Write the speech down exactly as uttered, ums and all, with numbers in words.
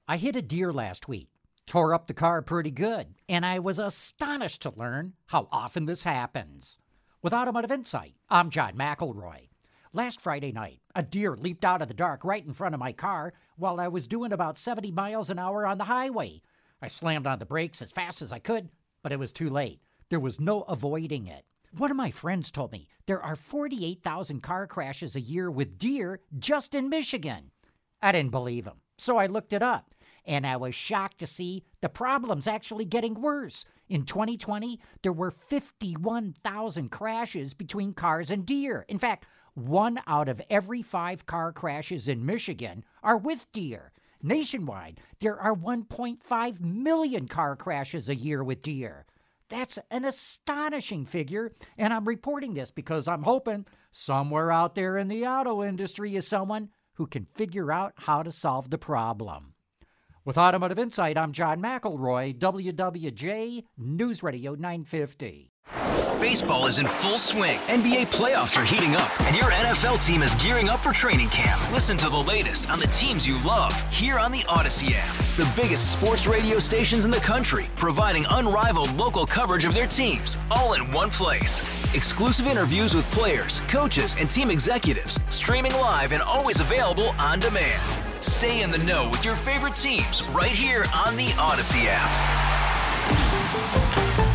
I hit a deer last week, tore up the car pretty good, and I was astonished to learn how often this happens. With Automotive Insight, I'm John McElroy. Last Friday night, a deer leaped out of the dark right in front of my car while I was doing about seventy miles an hour on the highway. I slammed on the brakes as fast as I could, but it was too late. There was no avoiding it. One of my friends told me there are forty-eight thousand car crashes a year with deer just in Michigan. I didn't believe him, so I looked it up, and I was shocked to see the problem's actually getting worse. In twenty twenty, there were fifty-one thousand crashes between cars and deer. In fact, one out of every five car crashes in Michigan are with deer. Nationwide, there are one point five million car crashes a year with deer. That's an astonishing figure, and I'm reporting this because I'm hoping somewhere out there in the auto industry is someone who can figure out how to solve the problem. With Automotive Insight, I'm John McElroy, W W J News Radio nine fifty. Baseball is in full swing. N B A playoffs are heating up, and your N F L team is gearing up for training camp. Listen to the latest on the teams you love here on the Odyssey app. The biggest sports radio stations in the country, providing unrivaled local coverage of their teams, all in one place. Exclusive interviews with players, coaches, and team executives, streaming live and always available on demand. Stay in the know with your favorite teams right here on the Odyssey app.